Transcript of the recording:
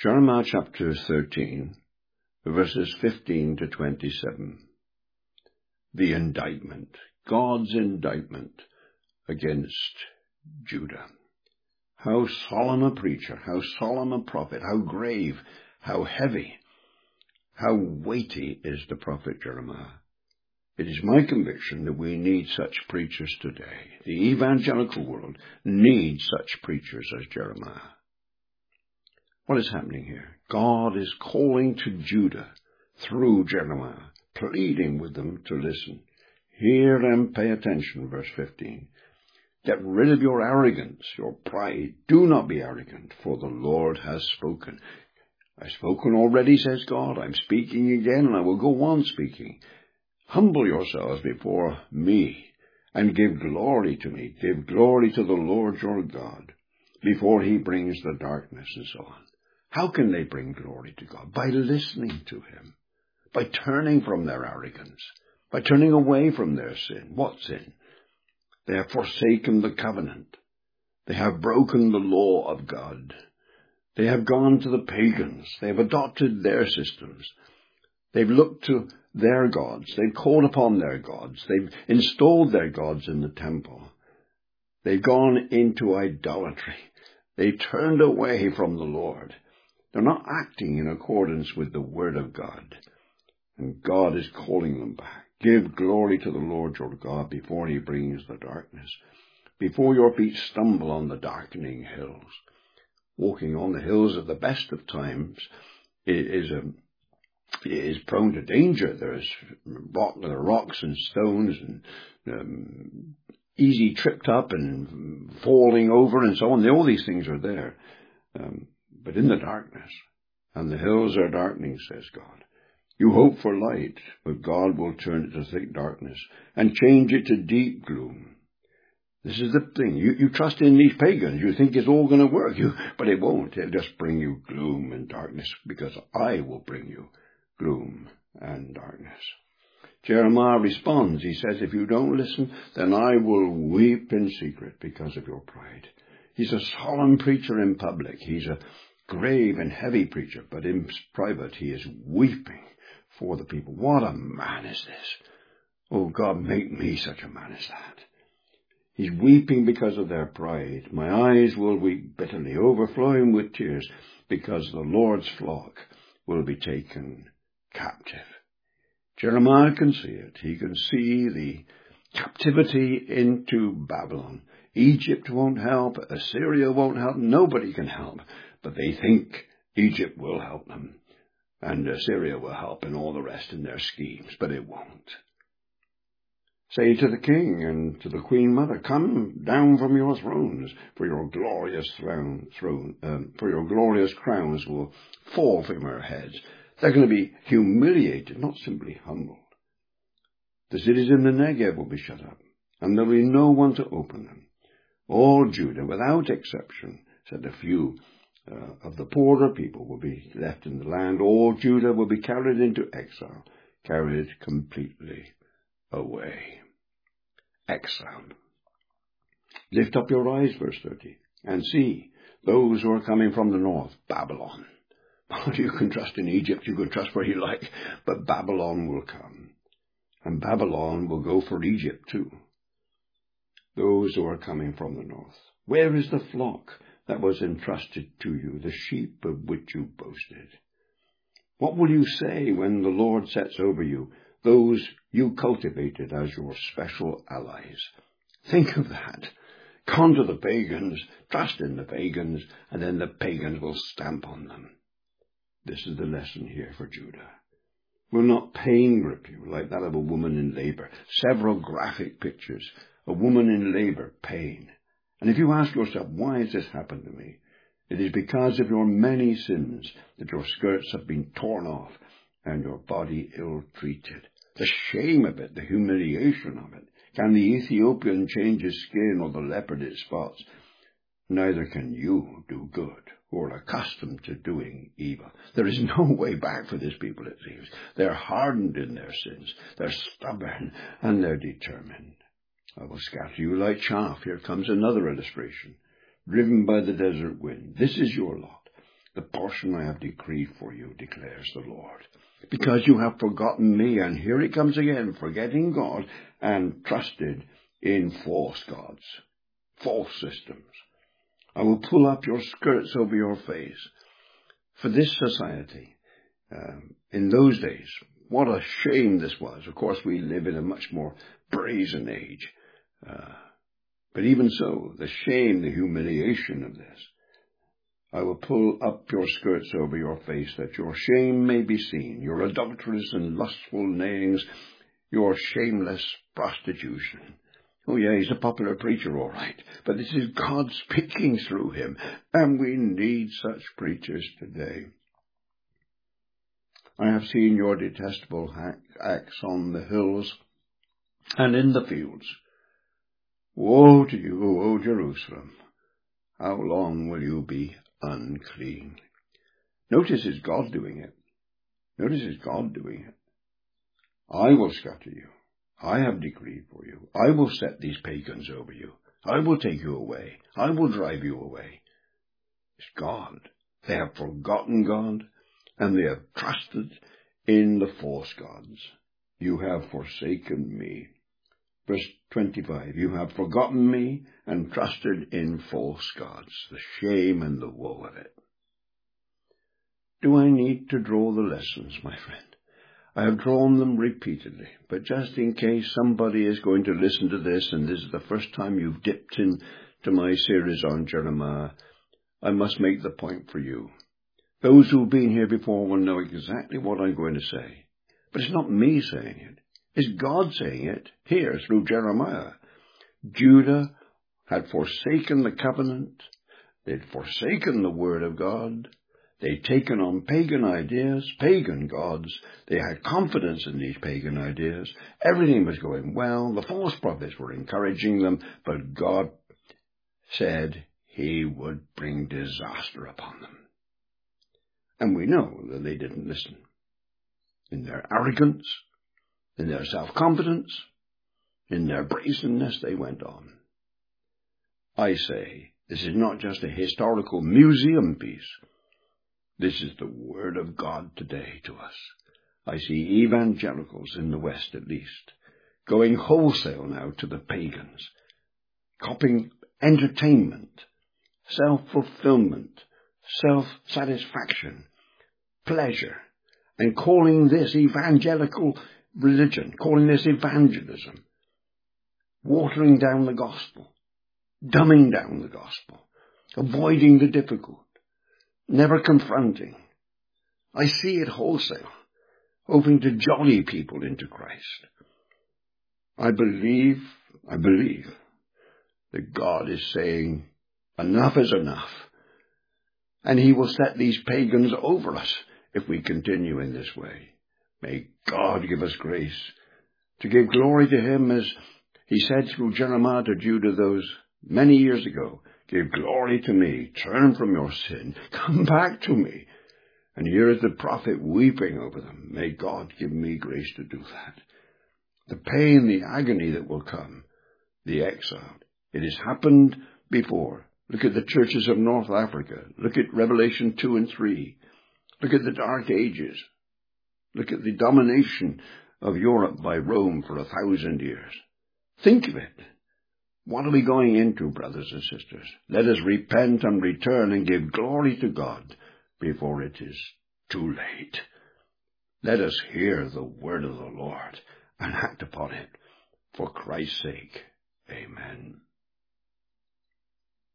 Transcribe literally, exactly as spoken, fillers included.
Jeremiah chapter thirteen, verses fifteen to twenty-seven. The indictment, God's indictment against Judah. How solemn a preacher, how solemn a prophet, how grave, how heavy, how weighty is the prophet Jeremiah. It is my conviction that we need such preachers today. The evangelical world needs such preachers as Jeremiah. What is happening here? God is calling to Judah through Jeremiah, pleading with them to listen. Hear and pay attention, verse fifteen. Get rid of your arrogance, your pride. Do not be arrogant, for the Lord has spoken. I've spoken already, says God. I'm speaking again, and I will go on speaking. Humble yourselves before me, and give glory to me. Give glory to the Lord your God, before he brings the darkness, and so on. How can they bring glory to God? By listening to him, by turning from their arrogance, by turning away from their sin. What sin? They have forsaken the covenant. They have broken the law of God. They have gone to the pagans. They have adopted their systems. They've looked to their gods. They've called upon their gods. They've installed their gods in the temple. They've gone into idolatry. They turned away from the Lord. They're not acting in accordance with the word of God. And God is calling them back. Give glory to the Lord your God before he brings the darkness, before your feet stumble on the darkening hills. Walking on the hills at the best of times is a is prone to danger. There's rock, there are rocks and stones and um, easy tripped up and falling over and so on. All these things are there. Um, but in the darkness, and the hills are darkening, says God. You hope for light, but God will turn it to thick darkness and change it to deep gloom. This is the thing. You, you trust in these pagans. You think it's all going to work, you, but it won't. It'll just bring you gloom and darkness, because I will bring you gloom and darkness. Jeremiah responds. He says, if you don't listen, then I will weep in secret because of your pride. He's a solemn preacher in public. He's a grave and heavy preacher, but in private he is weeping for the people. What a man is this? Oh, God, make me such a man as that. He's weeping because of their pride. My eyes will weep bitterly, overflowing with tears, because the Lord's flock will be taken captive. Jeremiah can see it. He can see the captivity into Babylon. Egypt won't help. Assyria won't help. Nobody can help. But they think Egypt will help them. And Assyria will help, and all the rest in their schemes. But it won't. Say to the king and to the queen mother, come down from your thrones, for your glorious throne, throne um, for your glorious crowns will fall from your heads. They're going to be humiliated, not simply humbled. The cities in the Negev will be shut up, and there will be no one to open them. All Judah, without exception, said a few uh, of the poorer people, will be left in the land. All Judah will be carried into exile, carried completely away. Exile. Lift up your eyes, verse thirty, and see those who are coming from the north, Babylon. You can trust in Egypt, you can trust where you like, but Babylon will come. And Babylon will go for Egypt too. Those who are coming from the north. Where is the flock that was entrusted to you, the sheep of which you boasted? What will you say when the Lord sets over you those you cultivated as your special allies? Think of that. Con to the pagans, trust in the pagans, and then the pagans will stamp on them. This is the lesson here for Judah. Will not pain grip you like that of a woman in labor? Several graphic pictures. A woman in labor, pain. And if you ask yourself, why has this happened to me? It is because of your many sins that your skirts have been torn off and your body ill-treated. The shame of it, the humiliation of it. Can the Ethiopian change his skin or the leopard its spots? Neither can you do good, who are accustomed to doing evil. There is no way back for this people, it seems. They're hardened in their sins. They're stubborn and they're determined. I will scatter you like chaff. Here comes another illustration. Driven by the desert wind. This is your lot. the portion I have decreed for you, declares the Lord. Because you have forgotten me, and here it comes again, forgetting God, and trusted in false gods, false systems. I will pull up your skirts over your face. For this society, um, in those days, what a shame this was. Of course, we live in a much more brazen age. Uh, but even so, the shame, the humiliation of this. I will pull up your skirts over your face, that your shame may be seen, your adulterous and lustful neighings, your shameless prostitution. Oh yeah, he's a popular preacher, all right, but this is God speaking through him, and we need such preachers today. I have seen your detestable acts on the hills and in the fields. Woe to you, O Jerusalem! How long will you be unclean? Notice it's God doing it. Notice it's God doing it. I will scatter you. I have decreed for you. I will set these pagans over you. I will take you away. I will drive you away. It's God. They have forgotten God, and they have trusted in the false gods. You have forsaken me. Verse twenty-five, you have forgotten me and trusted in false gods. The shame and the woe of it. Do I need to draw the lessons, my friend? I have drawn them repeatedly, but just in case somebody is going to listen to this, and this is the first time you've dipped into my series on Jeremiah, I must make the point for you. Those who've been here before will know exactly what I'm going to say. But it's not me saying it. It's God saying it here through Jeremiah. Judah had forsaken the covenant. They'd forsaken the word of God. They'd taken on pagan ideas, pagan gods. They had confidence in these pagan ideas. Everything was going well. The false prophets were encouraging them, but God said he would bring disaster upon them. And we know that they didn't listen. In their arrogance, in their self-confidence, in their brazenness, they went on. I say, this is not just a historical museum piece. This is the word of God today to us. I see evangelicals in the West, at least, going wholesale now to the pagans, copying entertainment, self-fulfillment, self-satisfaction, pleasure, and calling this evangelical religion, calling this evangelism, watering down the gospel, dumbing down the gospel, avoiding the difficult, never confronting. I see it wholesale, hoping to jolly people into Christ. I believe, I believe that God is saying, enough is enough, and he will set these pagans over us if we continue in this way. May God give us grace to give glory to him, as he said through Jeremiah to Judah those many years ago. Give glory to me, turn from your sin, come back to me. And here is the prophet weeping over them. May God give me grace to do that. The pain, the agony that will come, the exile. It has happened before. Look at the churches of North Africa. Look at Revelation two and three. Look at the Dark Ages. Look at the domination of Europe by Rome for a thousand years. Think of it. What are we going into, brothers and sisters? Let us repent and return and give glory to God before it is too late. Let us hear the word of the Lord and act upon it. For Christ's sake, amen.